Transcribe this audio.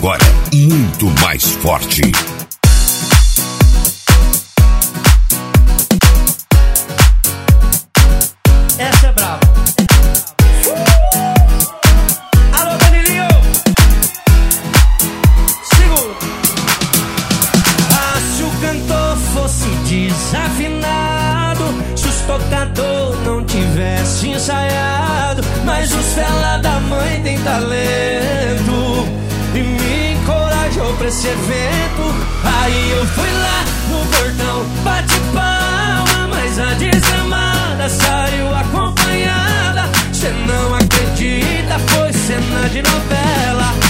agora muito mais forte. Essa é brava. Alô, Danilinho. Segura. Ah, se o cantor fosse desafinado, se os tocador não tivesse ensaiado, mas os fela da mãe tem talento e me encorajou pra esse evento. Aí eu fui lá no portão, bate palma, mas a desgramada saiu acompanhada. Cê não acredita, foi cena de novela.